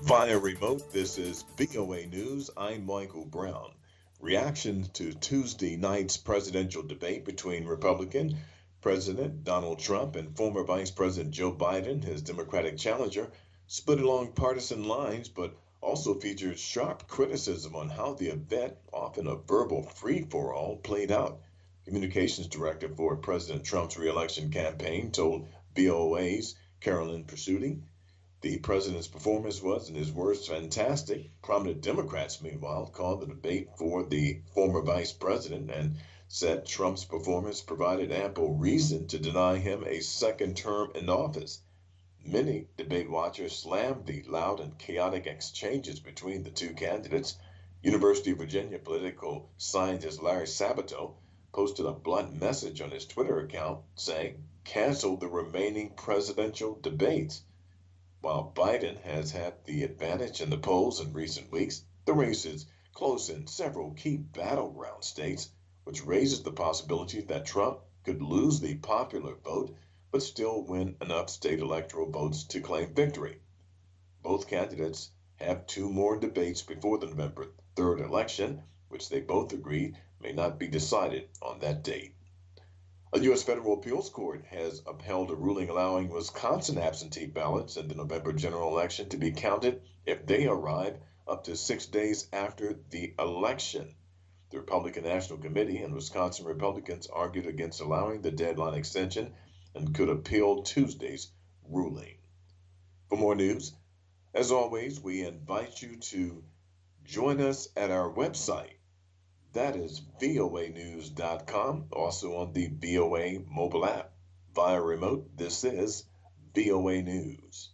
Via remote, this is VOA News. I'm Michael Brown. Reactions to Tuesday night's presidential debate between Republican President Donald Trump and former Vice President Joe Biden, his Democratic challenger, split along partisan lines, but also featured sharp criticism on how the event, often a verbal free for all, played out. Communications Director for President Trump's reelection campaign told VOA's Carolyn Pursuti the president's performance was, in his words, fantastic. Prominent Democrats, meanwhile, called the debate for the former vice president and said Trump's performance provided ample reason to deny him a second term in office. Many debate watchers slammed the loud and chaotic exchanges between the two candidates. University of Virginia political scientist Larry Sabato posted a blunt message on his Twitter account saying, "Cancel the remaining presidential debates." While Biden has had the advantage in the polls in recent weeks, the race is close in several key battleground states, which raises the possibility that Trump could lose the popular vote but still win enough state electoral votes to claim victory. Both candidates have two more debates before the November 3rd election, which they both agreed may not be decided on that date. A U.S. federal appeals court has upheld a ruling allowing Wisconsin absentee ballots in the November general election to be counted if they arrive up to 6 days after the election. The Republican National Committee and Wisconsin Republicans argued against allowing the deadline extension and could appeal Tuesday's ruling. For more news, as always, we invite you to join us at our website. That is voanews.com, also on the VOA mobile app. Via remote, this is VOA News.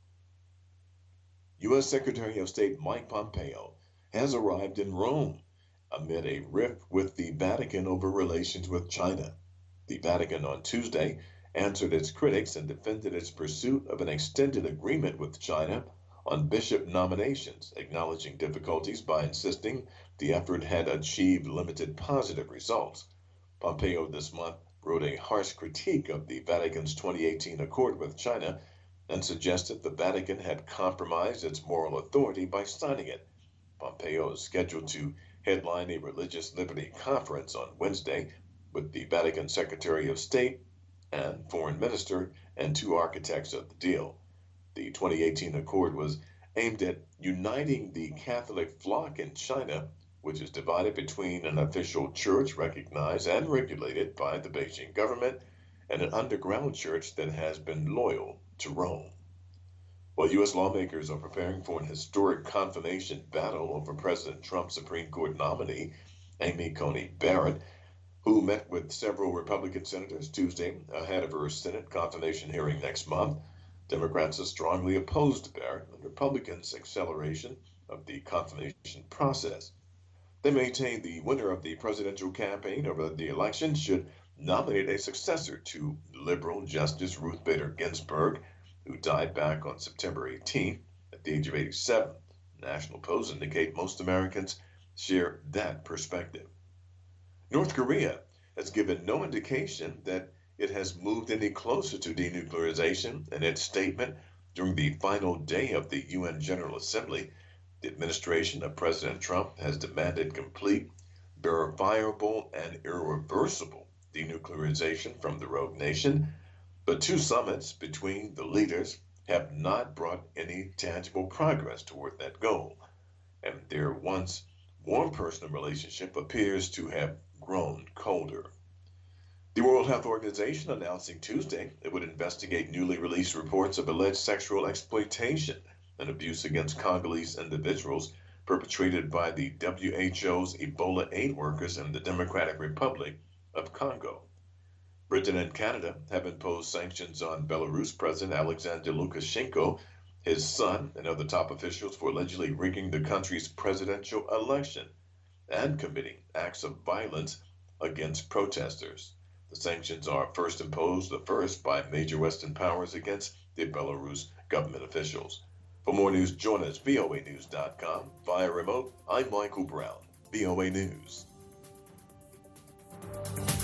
U.S. Secretary of State Mike Pompeo has arrived in Rome amid a rift with the Vatican over relations with China. The Vatican on Tuesday answered its critics and defended its pursuit of an extended agreement with China on bishop nominations, acknowledging difficulties by insisting the effort had achieved limited positive results. Pompeo this month wrote a harsh critique of the Vatican's 2018 accord with China and suggested the Vatican had compromised its moral authority by signing it. Pompeo is scheduled to headline a religious liberty conference on Wednesday with the Vatican Secretary of State and Foreign Minister and two architects of the deal. The 2018 accord was aimed at uniting the Catholic flock in China, which is divided between an official church recognized and regulated by the Beijing government and an underground church that has been loyal to Rome. While U.S. lawmakers are preparing for an historic confirmation battle over President Trump's Supreme Court nominee, Amy Coney Barrett, who met with several Republican senators Tuesday ahead of her Senate confirmation hearing next month, Democrats are strongly opposed to Barrett and Republicans' acceleration of the confirmation process. They maintain the winner of the presidential campaign over the election should nominate a successor to liberal Justice Ruth Bader Ginsburg, who died back on September 18th at the age of 87. National polls indicate most Americans share that perspective. North Korea has given no indication that it has moved any closer to denuclearization. In its statement during the final day of the UN General Assembly, the administration of President Trump has demanded complete, verifiable, and irreversible denuclearization from the rogue nation. But two summits between the leaders have not brought any tangible progress toward that goal, and their once warm personal relationship appears to have grown colder. The World Health Organization announcing Tuesday it would investigate newly released reports of alleged sexual exploitation and abuse against Congolese individuals perpetrated by the WHO's Ebola aid workers in the Democratic Republic of Congo. Britain and Canada have imposed sanctions on Belarus President Alexander Lukashenko, his son, and other top officials for allegedly rigging the country's presidential election and committing acts of violence against protesters. The sanctions are first imposed, the first by major Western powers against the Belarus government officials. For more news, join us voanews.com. Via remote, I'm Michael Brown, VOA News.